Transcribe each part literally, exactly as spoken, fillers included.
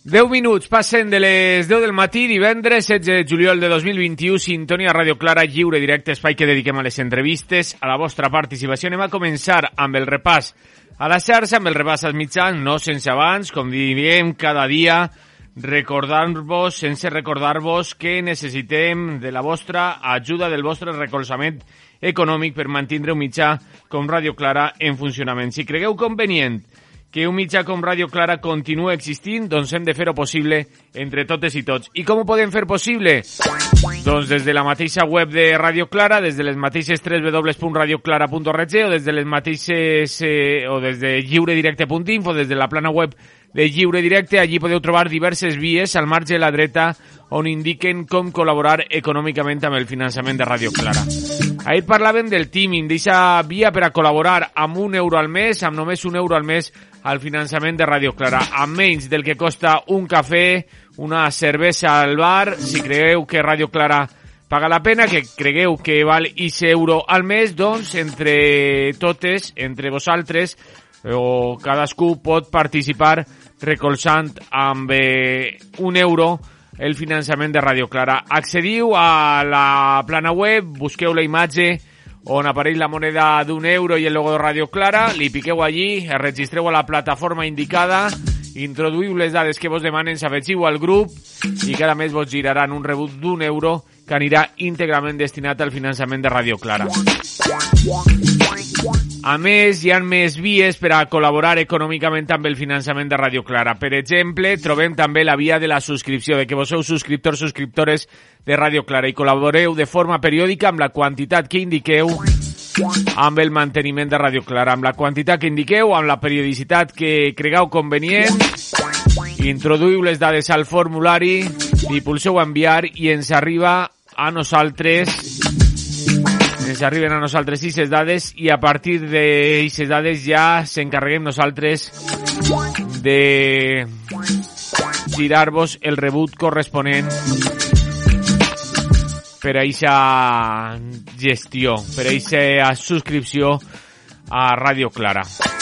deu minuts passen de les deu del matí, divendres setze de juliol de dos mil vint-i-u, sintonia Ràdio Clara, lliure directe, espai que dediquem a les entrevistes, a la vostra participació. Anem a començar amb el repàs a la xarxa, amb el repàs als mitjans, no sense abans, com diem cada dia, recordar-vos, sense recordar-vos que necessitem de la vostra ajuda, del vostre recolzament econòmic per mantindre un mitjà com Ràdio Clara en funcionament. Si cregueu convenient que un mitjà com Ràdio Clara continua existint, doncs hem de fer-ho possible entre totes i tots. I com ho podem fer possible? Doncs des de la mateixa web de Ràdio Clara, des de les mateixes w w w punt radio clara punt org o des de les mateixes eh, o des de lliure directe punt info, des de la plana web de Lliure Directe. Allí podeu trobar diverses vies al marge de la dreta on indiquen com col·laborar econòmicament amb el finançament de Ràdio Clara. Ahir parlàvem del Teaming, d'aquesta via per a col·laborar amb un euro al mes, amb només un euro al mes al finançament de Ràdio Clara, amb menys del que costa un cafè, una cervesa al bar. Si cregueu que Ràdio Clara paga la pena, que cregueu que val ese euro al mes, doncs entre totes, entre vosaltres, o cadascú pot participar recolzant amb eh, un euro el finançament de Ràdio Clara. Accediu a la plana web, busqueu la imatge on apareix la moneda d'un euro i el logo de Ràdio Clara, li piqueu allí, es registreu a la plataforma indicada, introduïu les dades que vos demanen, s'afegiu al grup i cada mes vos giraran un rebut d'un euro que anirà íntegrament destinat al finançament de Ràdio Clara. A més, hi ha més vies per a col·laborar econòmicament amb el finançament de Ràdio Clara. Per exemple, trobem també la via de la subscripció, de que vos sou subscriptors, subscriptores de Ràdio Clara i col·laboreu de forma periòdica amb la quantitat que indiqueu amb el manteniment de Ràdio Clara, amb la quantitat que indiqueu, amb la periodicitat que cregueu convenient. Introduïu les dades al formulari, li pulseu enviar i ens arriba a nosaltres ens arriben a nosaltres aquestes dades i a partir d'aquestes dades ja s'encarreguem nosaltres de girar-vos el rebut corresponent per a aquesta gestió, per a aquesta subscripció a Ràdio Clara.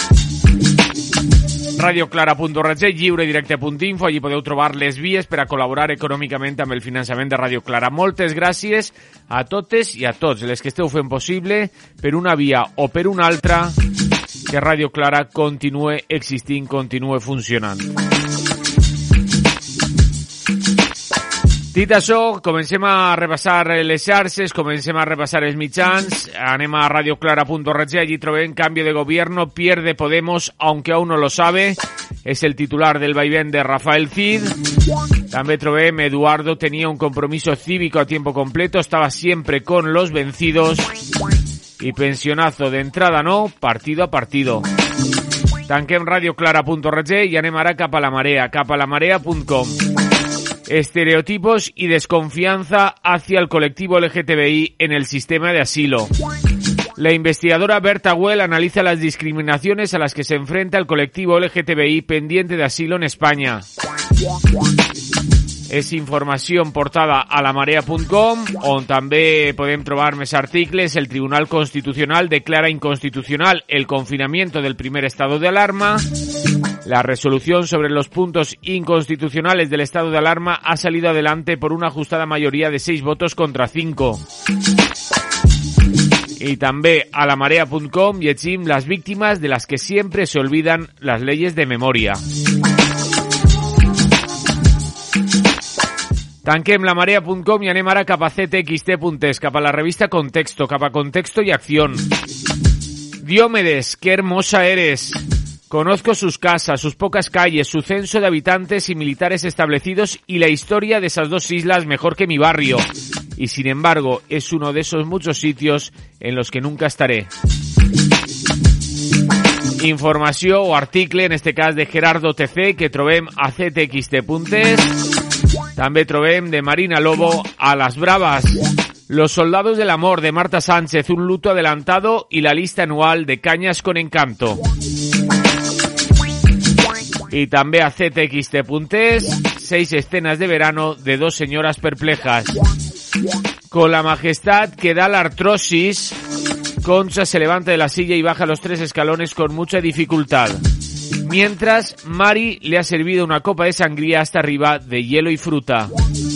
radio clara punt org, lliure directe punt info, allí podeu trobar les vies per a col·laborar econòmicament amb el finançament de Ràdio Clara. Moltes gràcies a totes i a tots les que esteu fent possible, per una via o per una altra, que Ràdio Clara continue existint, continue funcionant. Dit això, comencem a repassar les xarxes, comencem a repassar els mitjans, anem a radio clara punt org, allí trobem cambio de gobierno, pierde Podemos, aunque aún no lo sabe, es el titular del vaivén de Rafael Cid. També trobem Eduardo tenía un compromiso cívico a tiempo completo, estaba siempre con los vencidos, y pensionazo de entrada no, partido a partido. Tanquem radio clara punt org i anem ara cap a la marea, cap a la marea punt com. Estereotipos y desconfianza hacia el colectivo L G T B I en el sistema de asilo. La investigadora Berta Güell analiza las discriminaciones a las que se enfrenta el colectivo L G T B I pendiente de asilo en España. És informació portada a la marea punt com, on també podem trobar més articles. El Tribunal Constitucional declara inconstitucional el confinamiento del primer estado de alarma. La resolución sobre los puntos inconstitucionales del estado de alarma ha salido adelante por una ajustada mayoría de seis votos contra cinco. Y també a la marea punt com llegim las víctimas de las que siempre se olvidan las leyes de memoria. Tanquem la marea punt com i anem ara cap a c t x t punt es, cap a la revista Contexto, cap a Contexto y Acción. Diomedes, qué hermosa eres. Conozco sus casas, sus pocas calles, su censo de habitantes y militares establecidos y la historia de esas dos islas mejor que mi barrio. Y sin embargo, es uno de esos muchos sitios en los que nunca estaré. Informació o article, en este cas de Gerardo T C, que trobem a c t x t punt es. També trobem de Marina Lobo a Las Bravas. Los soldados del amor de Marta Sánchez, un luto adelantado y la lista anual de Cañas con Encanto. Y també a c t x t punt es, seis escenas de verano de dos señoras perplejas. Con la majestad que da la artrosis, Concha se levanta de la silla y baja los tres escalones con mucha dificultad. Mientras, Mari le ha servido una copa de sangría hasta arriba de hielo y fruta.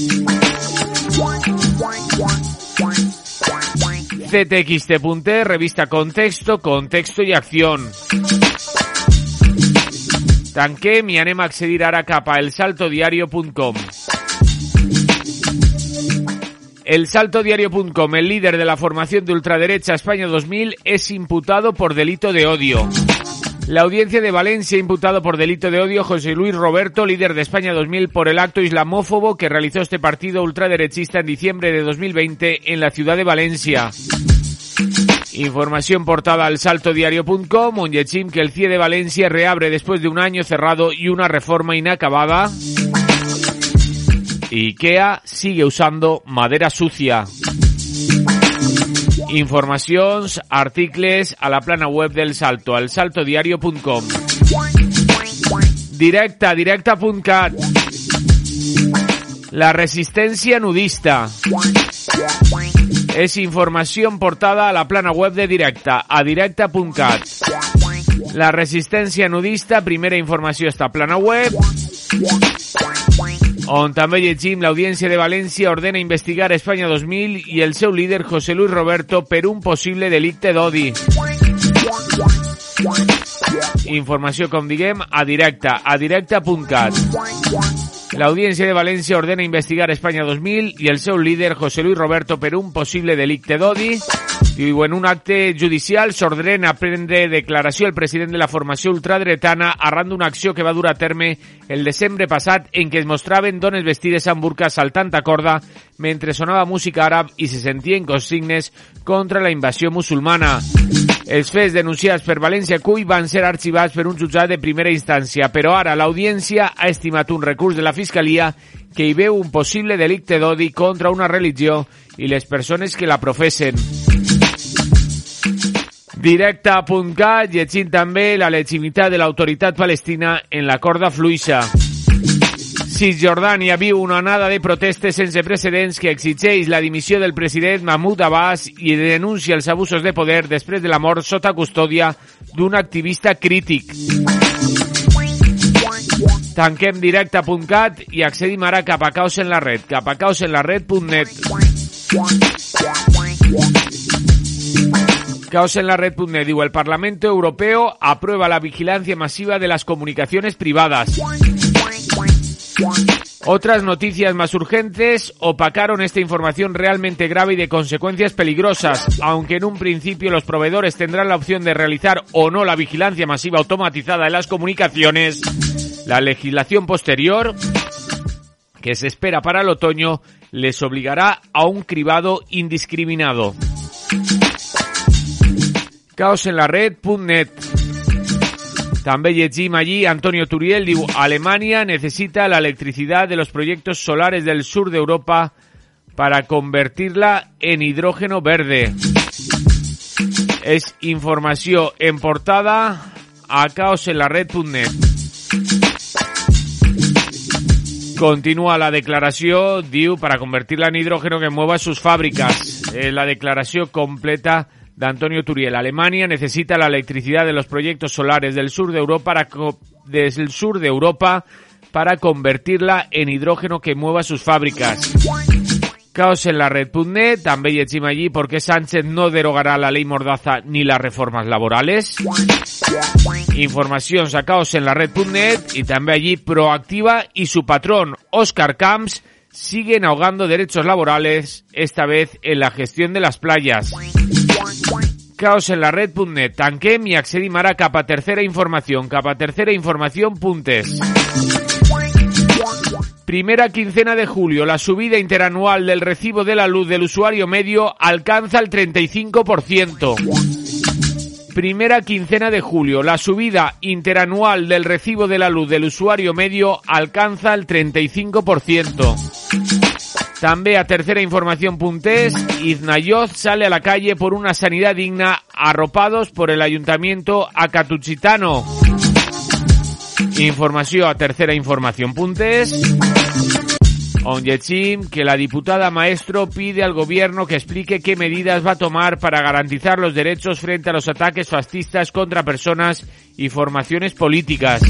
C T X T punto E, revista Contexto, Contexto y Acción. Tanquem i anem a accedir ara cap a el salto diario punto com. El salto diario punto com, el líder de la formación de ultraderecha España dos mil, es imputado por delito de odio. La audiencia de Valencia ha imputado por delito de odio a José Luis Roberto, líder de España dos mil, por el acto islamófobo que realizó este partido ultraderechista en diciembre de dos mil veinte en la ciudad de Valencia. Información portada al salto diario punto com, on llegim que el C I E de Valencia reabre después de un año cerrado y una reforma inacabada. IKEA sigue usando madera sucia. Informacions, articles a la plana web del Salto, al salto diario punto com. Directa, directa punto cat. La resistencia nudista. Es información portada a la plana web de Directa, a directa punto cat. La resistencia nudista, primera informació esta plana web, on també llegim l'Audiència de València ordena investigar Espanya dos mil i el seu líder José Luis Roberto per un possible delicte d'odi. Informació, com diguem, a Directa, a directa punto cat. L'Audiència de València ordena investigar Espanya dos mil i el seu líder José Luis Roberto per un possible delicte d'odi. Diu, en un acte judicial s'ordena prendre declaració el president de la formació ultradretana arran d'una acció que va dur a terme el desembre passat en què es mostraven dones vestides amb burca saltant a corda mentre sonava música àrab i se sentien consignes contra la invasió musulmana. Els fets denunciats per València Cuy van ser arxivats per un jutjat de primera instància, però ara l'Audiència ha estimat un recurs de la Fiscalia que hi veu un possible delicte d'odi contra una religió i les persones que la professen. Directa punt cat, llegint també la legitimitat de l'autoritat palestina en la corda fluixa. Cisjordània viu una onada de protestes sense precedents que exigeix la dimissió del president Mahmoud Abbas i denuncia els abusos de poder després de la mort sota custòdia d'un activista crític. Tanquem directa punt cat i accedim ara cap a Caos en la Red, cap a caos en la red punt net. Caos en la red punto net diu, el Parlamento Europeo aprueba la vigilancia masiva de las comunicaciones privadas. Otras noticias más urgentes opacaron esta información realmente grave y de consecuencias peligrosas, aunque en un principio los proveedores tendrán la opción de realizar o no la vigilancia masiva automatizada de las comunicaciones. La legislación posterior, que se espera para el otoño, les obligará a un cribado indiscriminado. Caos en la red punto net. També llegim allí, Antonio Turiel diu, Alemania necesita la electricidad de los proyectos solares del sur de Europa para convertirla en hidrógeno verde. És informació en portada a caos en la red punto net. Continúa la declaració, diu, para convertirla en hidrógeno que mueva sus fábricas. Eh, la declaració completa de Antonio Turiel. Alemania necesita la electricidad de los proyectos solares del sur de Europa para co- desde el sur de Europa para convertirla en hidrógeno que mueva sus fábricas. Caos en la red punto net, també llegim allí por qué Sánchez no derogará la ley Mordaza ni las reformas laborales. Informacions a caos en la red punto net y també allí Proactiva y su patrón Óscar Camps siguen ahogando derechos laborales, esta vez en la gestión de las playas. Caos en la red punto net, tanquem i accedim ara cap a tercera información, cap a tercera información puntes. Primera quincena de julio, la subida interanual del recibo de la luz del usuario medio alcanza el treinta y cinco por ciento. Primera quincena de julio, la subida interanual del recibo de la luz del usuario medio alcanza el treinta y cinco por ciento. També a tercera información puntes, Iznayoz sale a la calle por una sanidad digna, arropados por el ayuntamiento acatuchitano. Informació a tercera información puntes. On llegim que la diputada Maestro pide al gobierno que explique qué medidas va a tomar para garantizar los derechos frente a los ataques fascistas contra personas y formaciones políticas.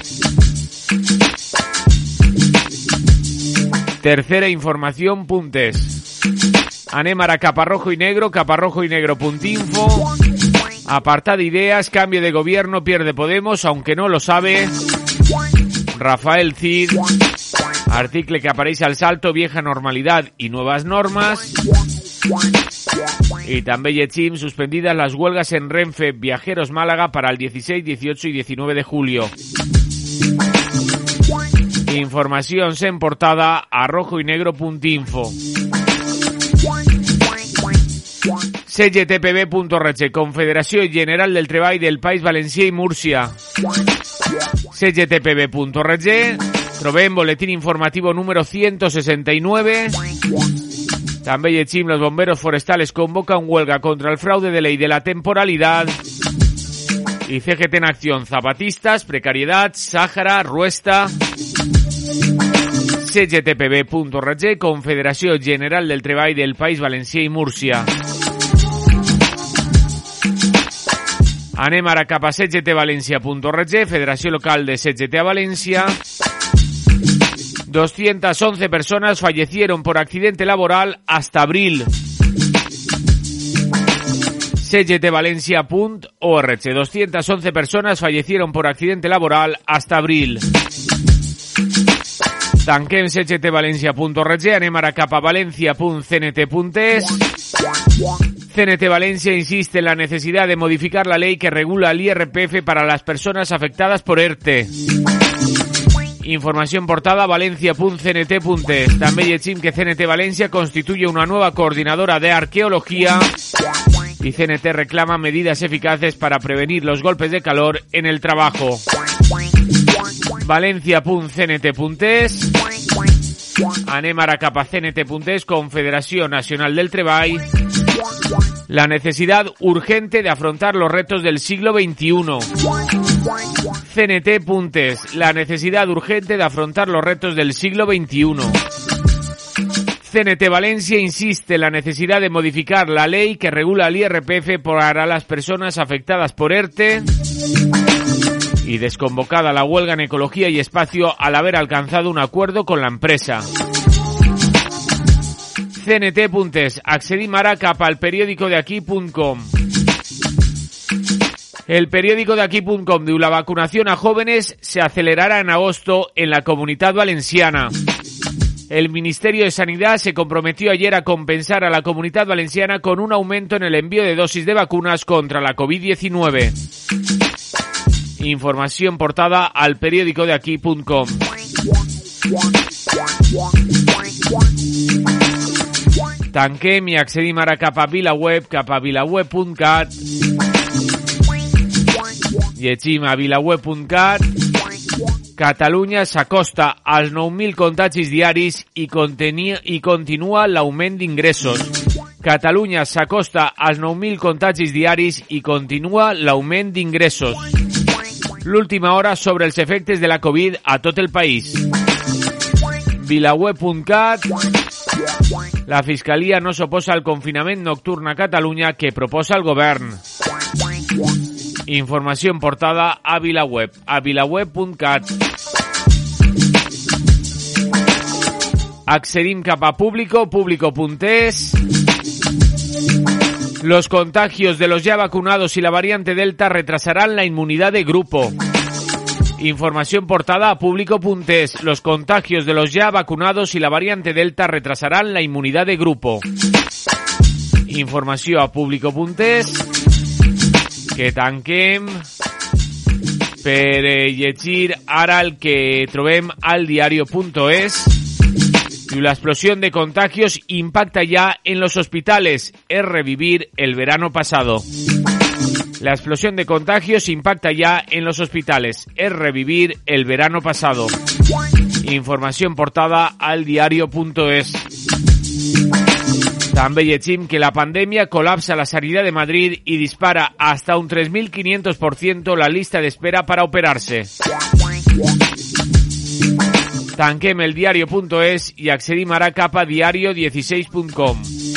Tercera información, puntes. Anem ara cap a rojo y negro, caparrojo y negro punto info. Apartada ideas, cambio de gobierno, pierde Podemos, aunque no lo sabe. Rafael Cid. Article que aparece al salto, vieja normalidad y nuevas normas. Y también llegim suspendidas las huelgas en Renfe Viajeros Málaga para el dieciséis, dieciocho y diecinueve de julio. Información en portada a rojo y negro punto info. C G T P B punto org, Confederación General del Treball del País Valencià y Múrcia. C G T P B punto org. Trobem boletín informativo número ciento sesenta y nueve. També llegim, los bomberos forestales convocan huelga contra el fraude de ley de la temporalidad. Y C G T en acción, zapatistas, precariedad, Sáhara, Ruesta. C G T P B punto org, Confederació General del Treball del País Valencià i Múrcia. Anem ara cap a C G T Valencia punto org, Federació Local de C G T a Valencia. doscientas once personas fallecieron por accidente laboral hasta abril. C G T Valencia punto org, doscientas once personas fallecieron por accidente laboral hasta abril. Tanquem C G T Valencia punto org, anem ara cap a valencia punto c n t punto es. C N T Valencia insiste en la necesidad de modificar la ley que regula el I R P F para las personas afectadas por ERTE. Información portada valencia punto c n t punto es. També llegim que C N T Valencia constituye una nueva coordinadora de arqueología y C N T reclama medidas eficaces para prevenir los golpes de calor en el trabajo. valencia punto c n t punto es. Anem ara cap a C N T punto es, Confederación Nacional del Treball. La necesidad urgente de afrontar los retos del siglo veintiuno. C N T punto es, la necesidad urgente de afrontar los retos del siglo veintiuno. C N T Valencia insiste en la necesidad de modificar la ley que regula el I R P F para las personas afectadas por ERTE. Y desconvocada la huelga en ecología y espacio al haber alcanzado un acuerdo con la empresa. C N T punto es, accedim ara cap al periódico de aquí punto com. El periódico de aquí punto com diu: la vacunación a jóvenes se acelerará en agosto en la Comunidad Valenciana. El Ministerio de Sanidad se comprometió ayer a compensar a la Comunidad Valenciana con un aumento en el envío de dosis de vacunas contra la covid diecinueve. Información portada al periódico de aquí punto com. Tanquem i accedim ara cap a VilaWeb, cap a vilaweb punt cat. Llegim a vilaweb punt cat. Catalunya s'acosta als nou mil contagis diaris i, contenia, i continua l'augment d'ingressos. Catalunya s'acosta als nou mil contagis diaris i continua l'augment d'ingressos. L'última hora sobre els efectes de la Covid a tot el país. vilaweb punt cat. La Fiscalia no s'oposa al confinament nocturn a Catalunya que proposa el govern. Informació en portada a VilaWeb, a vilaweb punt cat. Accedim cap a Público, público punto es. Los contagios de los ya vacunados y la variante Delta retrasarán la inmunidad de grupo. Información portada a público punto es. Los contagios de los ya vacunados y la variante Delta retrasarán la inmunidad de grupo. Informació a público punto es. Que tanquem per llegir ara el que trobem al diario punto es. La explosión de contagios impacta ya en los hospitales. Es revivir el verano pasado. La explosión de contagios impacta ya en los hospitales. Es revivir el verano pasado. Información portada al diario punto es. També llegim que la pandemia colapsa la sanidad de Madrid y dispara hasta un tres mil quinientos por ciento la lista de espera para operarse. tanquem el diario punto es i accedim ara cap a diario dieciséis punto com.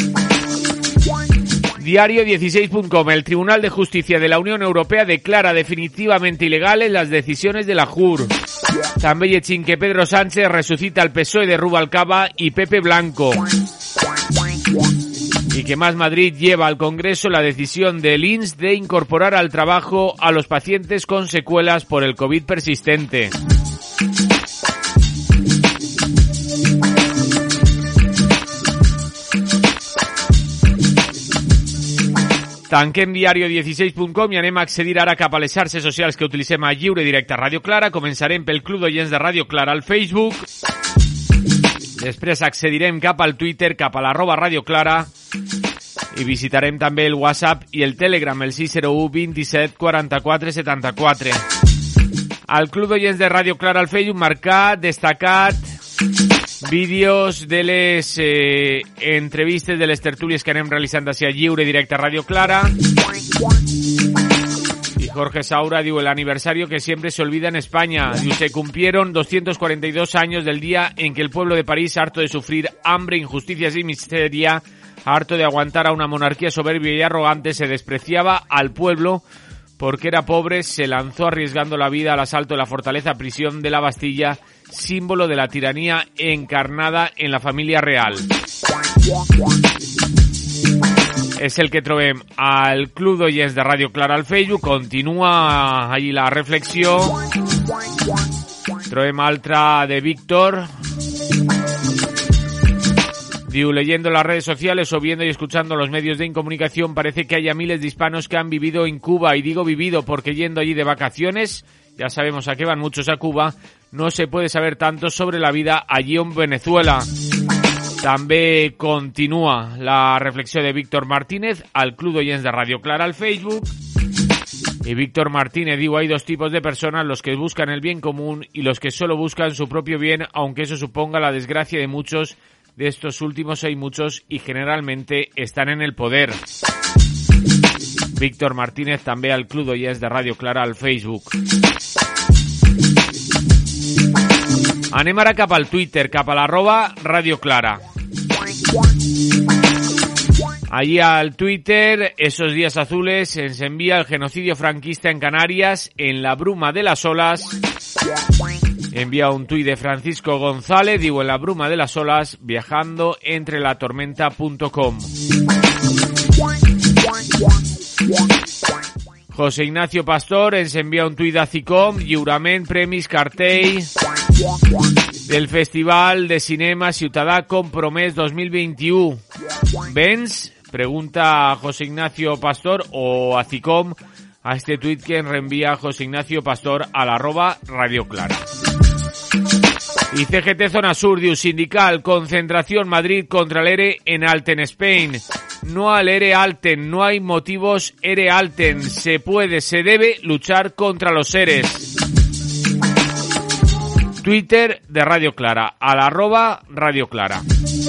diario dieciséis punto com. El Tribunal de Justicia de la Unión Europea declara definitivamente ilegales las decisiones de la J U R. També llegim que Pedro Sánchez resucita al P S O E de Rubalcaba y Pepe Blanco. Y que Más Madrid lleva al Congreso la decisión del I N S de incorporar al trabajo a los pacientes con secuelas por el COVID persistente. Tanquem diario dieciséis punto com i anem a accedir ara cap a les xarxes socials que utilitzem a Lliure Directe a Ràdio Clara. Començarem pel Club d'Oients de Ràdio Clara al Facebook. Després accedirem cap al Twitter, cap a l'arroba Ràdio Clara, i visitarem també el WhatsApp i el Telegram, el sis zero u vint-i-set quaranta-quatre setanta-quatre. Al Club d'Oients de Ràdio Clara al Facebook, marcat, destacat, vídeos de les eh, entrevistes, de les tertúlies que anem realitzant hacia Lliure Directe a Ràdio Clara. Y Jorge Saura diu, el aniversario que siempre se olvida en España. Diu, se cumplieron doscientos cuarenta y dos años del día en que el pueblo de París, harto de sufrir hambre, injusticias y miseria, harto de aguantar a una monarquía soberbia y arrogante, se despreciaba al pueblo porque era pobre, se lanzó arriesgando la vida al asalto de la fortaleza prisión de la Bastilla, símbolo de la tiranía encarnada en la familia real. És el que trobem al Club d'Oients de Ràdio Clara al Facebook. Continua allí la reflexió. Trobem altra de Víctor. Diu, leyendo las redes sociales o viendo y escuchando los medios de comunicación, parece que haya miles de hispanos que han vivido en Cuba. Y digo vivido porque yendo allí de vacaciones, ya sabemos a qué van muchos a Cuba, no se puede saber tanto sobre la vida allí en Venezuela. També continua la reflexió de Víctor Martínez al Club d'Oients de Ràdio Clara al Facebook. Y Víctor Martínez diu, hay dos tipos de personas, los que buscan el bien común y los que solo buscan su propio bien, aunque eso suponga la desgracia de muchos. De estos últimos hay muchos y generalmente están en el poder. Víctor Martínez també al Club d'Oients de Ràdio Clara al Facebook. Anem ara cap al Twitter, cap a l'arroba Ràdio Clara. Allí al Twitter, esos días azules, ens envía el genocidio franquista en Canarias, en la bruma de las olas. Envía un tuit de Francisco González, digo, en la bruma de las olas, viajando entre la tormenta punto com. José Ignacio Pastor ens envía un tuit de Acicom, lliurament premis cartell del Festival de Cinema Ciutadà Compromès dos mil vint-i-u. ¿Vens? Pregunta José Ignacio Pastor o Acicom a este tuit que ens reenvía José Ignacio Pastor a la arroba Radio Clara. Y C G T Zona Sur, diu, sindical, concentración Madrid contra el ERE en Alten, Spain. No al ERE Alten, no hay motivos ERE Alten. Se puede, se debe luchar contra los ERES. Twitter de Radio Clara, a la arroba Radio Clara.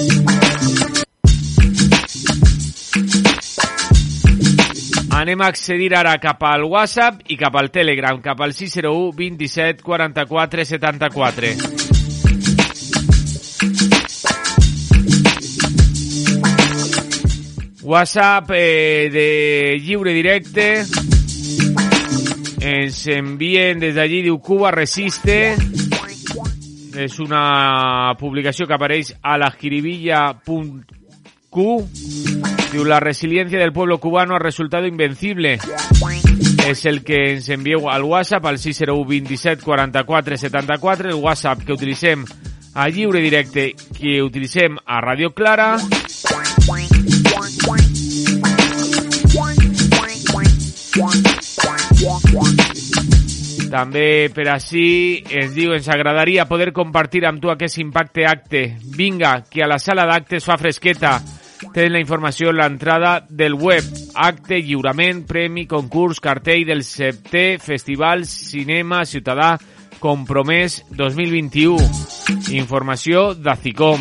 Anem a accedir ara cap al WhatsApp i cap al Telegram, cap al sis zero u vint-i-set quaranta-quatre setanta-quatre. WhatsApp eh, de Lliure Directe. Ens envien des d'allí, diu, Cuba resiste. És una publicació que apareix a la jiribilla punt cu. Diu, la resiliencia del pueblo cubano ha resultado invencible. És el que ens envieu al WhatsApp, al sis zero u vint-i-set quaranta-quatre setanta-quatre, el WhatsApp que utilitzem a Lliure Directe, que utilitzem a Radio Clara. També per així ens diu, ens agradaria poder compartir amb tu aquest impacte acte. Vinga, que a la sala d'actes fa fresqueta. Tenen la informació en l'entrada del web. Acte, lliurament, premi, concurs, cartell del setè Festival Cinema Ciutadà Compromès dos mil vint-i-u. Informació d'Acicom.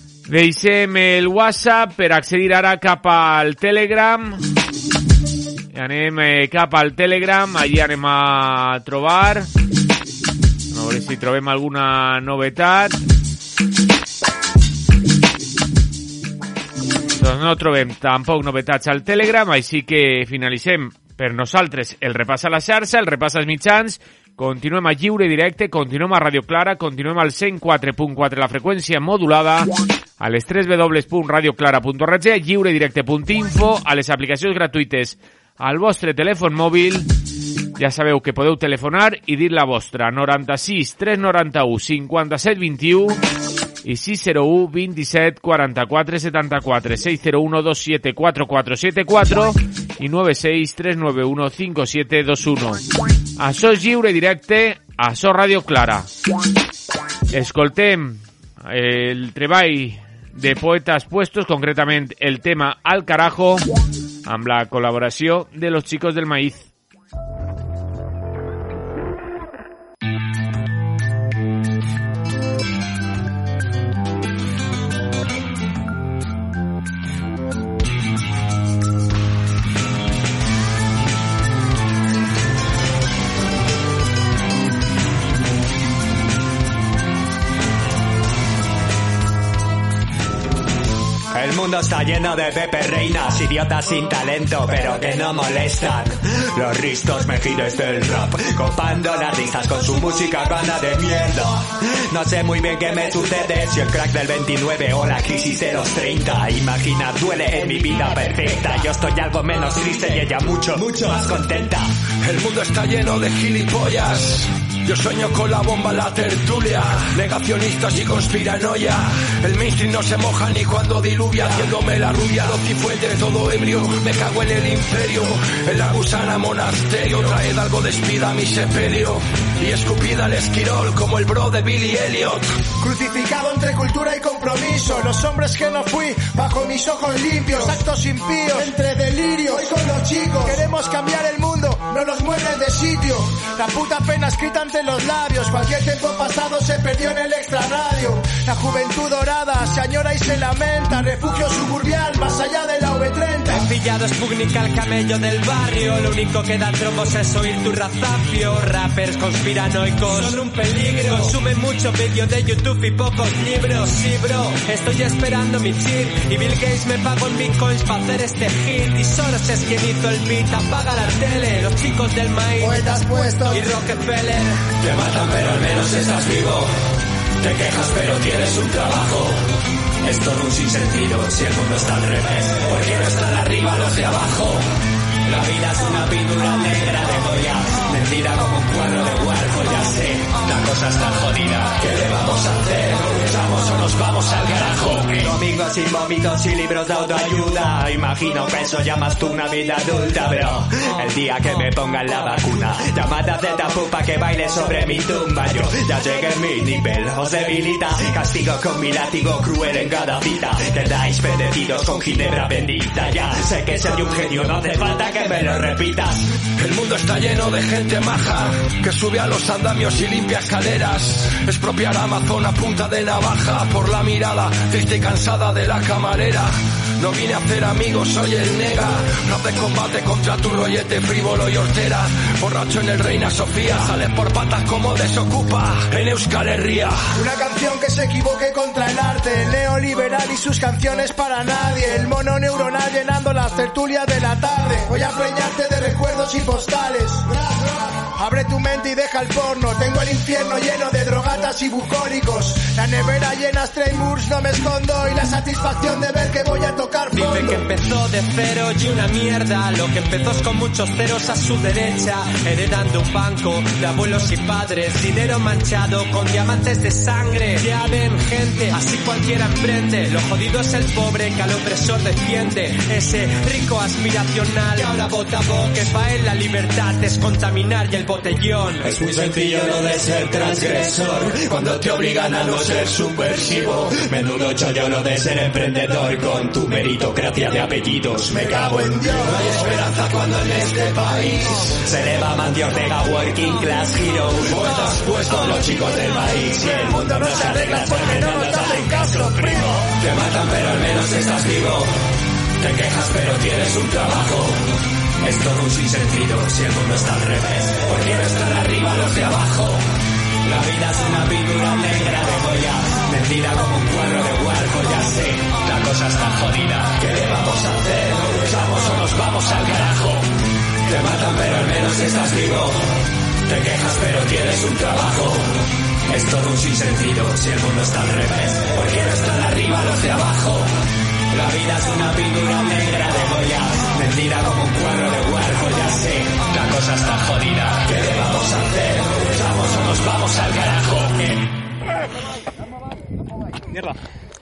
Deixem el WhatsApp per accedir ara cap al Telegram. I anem eh, cap al Telegram, allí anem a trobar, a veure si trobem alguna novetat. Doncs no trobem tampoc novetats al Telegram, així que finalitzem per nosaltres el repàs a la xarxa, el repàs als mitjans. Continuem a lliure directe, continuem a Radio Clara, continuem al cent quatre punt quatre la freqüència modulada, a les w w w punt radio clara punt org, lliuredirecte punt info, a les aplicacions gratuïtes al vostre telèfon mòbil. Ja sabeu que podeu telefonar i dir la vostra, noranta-sis tres noranta-u cinquanta-set vint-i-u i sis zero u vint-i-set quaranta-quatre setanta-quatre, seis zero uno dos siete cuatro cuatro siete cuatro i nueve seis tres nueve uno cinco siete dos uno. Això és lliure directe, això Radio Clara. Escoltem el treball de Poetas Puestos, concretament el tema Al Carajo, amb la col·laboració de Los Chicos del Maíz. El mundo está lleno de Pepe Reinas, idiotas sin talento, pero que no molestan. Los ristos mejines del rap, copando las risas con su música gana de mierda. No sé muy bien qué me sucede, si el crack del veintinueve o la crisis de los treinta. Imagina, duele en mi vida perfecta. Yo estoy algo menos triste y ella mucho, mucho más contenta. El mundo está lleno de gilipollas. Yo sueño con la bomba, la tertulia, negacionistas y conspiranoia. El mainstream no se moja ni cuando diluvia, haciéndome la rubia, los cifuentes, todo ebrio. Me cago en el imperio, en la gusana monasterio. Traed algo de espida a mi sepelio y escupida al esquirol como el bro de Billy Elliot. Crucificado entre cultura y compromiso, los hombres que no fui, bajo mis ojos limpios, actos impíos, entre delirios. Hoy con los chicos queremos cambiar el mundo, no nos mueven de sitio. La puta pena escrita ante los labios, cualquier tiempo pasado se perdió en el extrarradio. La juventud dorada se añora y se lamenta, refugio suburbial más allá de la V treinta. He pillado Sputnik al camello del barrio, lo único que da trombos es oír tu razafio. Rappers conspiranoicos son un peligro, consumen mucho vídeo de YouTube y pocos libros. Sí, bro, estoy esperando mi chip y Bill Gates me pagó en bitcoins para hacer este hit. Y Soros es quien hizo el beat, apaga la tele, los chicos del maíz, Poetas Puestos y Rockefeller. Te matan pero al menos estás vivo. Te quejas pero tienes un trabajo. Es todo un sinsentido si el mundo está al revés. ¿Por qué no están arriba los de abajo? La vida es una pintura negra de Goya, mentira como un cuadro de Warhol, ya sé. La cosa está jodida, ¿qué le vamos a hacer? ¿O luchamos o nos vamos al carajo? Domingos sin vómitos y libros de autoayuda. Imagino que eso llamas tú una vida adulta, bro. El día que me pongan la vacuna, llamada de tapupa que baile sobre mi tumba. Yo ya llegué, mi nivel os debilita. Castigo con mi látigo cruel en cada cita. Quedáis bendecidos con ginebra bendita. Ya sé que soy un genio, no hace falta que me lo repitas. El mundo está lleno de gente maja que sube a los andamios y limpia escaleras. Expropiar Amazon a punta de navaja por la mirada triste y cansada de la camarera. No vine a hacer amigos, soy el nega. Rap de combate contra tu rollete frívolo y hortera. Borracho en el Reina Sofía, sales por patas como desocupa en Euskal Herria. Una canción que se equivoque contra el arte, el neoliberal y sus canciones para nadie. El mono neuronal llenando las tertulias de la tarde. Voy a preñarte de recuerdos y postales. Abre tu mente y deja el porno. Tengo el infierno lleno de drogatas y bucólicos. La nevera llena Strainburgs, no me escondo. Y la satisfacción de ver que voy a tocar fondo. Dice que empezó de cero y una mierda. Lo que empezó es con muchos ceros a su derecha, heredando un banco de abuelos y padres. Dinero manchado con diamantes de sangre. Ya ven, gente, así cualquiera emprende. Lo jodido es el pobre que al opresor defiende. Ese rico aspiracional que ahora vota Vox, que va en la libertad es contaminar y el botellón. Es muy sencillo lo de ser transgresor cuando te obligan a no ser subversivo. Menudo chollo lo de ser emprendedor con tu meritocracia de apellidos. Me cago en Dios. No hay esperanza cuando en este país se eleva Mandio Ortega, working class hero. Poetas puestos los chicos del maíz. Si el mundo no se arregla porque no nos hacen caso, primo. Te matan pero al menos estás vivo. Te quejas pero tienes un trabajo. Es todo un sinsentido si el mundo está al revés. ¿Por qué no están arriba los de abajo? La vida es una pintura negra de Goya, vendida como un cuadro de Warhol, ya sé, la cosa está jodida. ¿Qué le vamos a hacer? ¿O luchamos o nos vamos al carajo? Te matan pero al menos estás vivo. Te quejas pero tienes un trabajo. Es todo un sinsentido si el mundo está al revés. ¿Por qué no están arriba los de abajo? La vida es una pintura negra de Goya, vendida como un cuadro de Warhol, ya sé, la cosa está jodida. ¿Qué le vamos a hacer? ¿O luchamos o nos vamos al carajo? ¿Eh? Mierda.